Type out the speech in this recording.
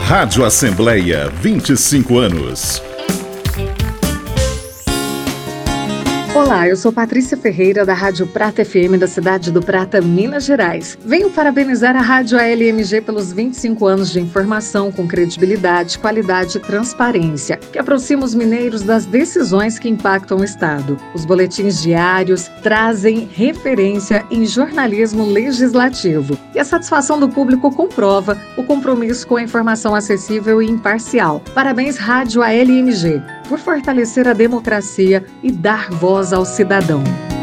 Rádio Assembleia, 25 anos. Olá, eu sou Patrícia Ferreira, da Rádio Prata FM da cidade do Prata, Minas Gerais. Venho parabenizar a Rádio ALMG pelos 25 anos de informação com credibilidade, qualidade e transparência, que aproxima os mineiros das decisões que impactam o Estado. Os boletins diários trazem referência em jornalismo legislativo. E a satisfação do público comprova o compromisso com a informação acessível e imparcial. Parabéns, Rádio ALMG, por fortalecer a democracia e dar voz ao cidadão.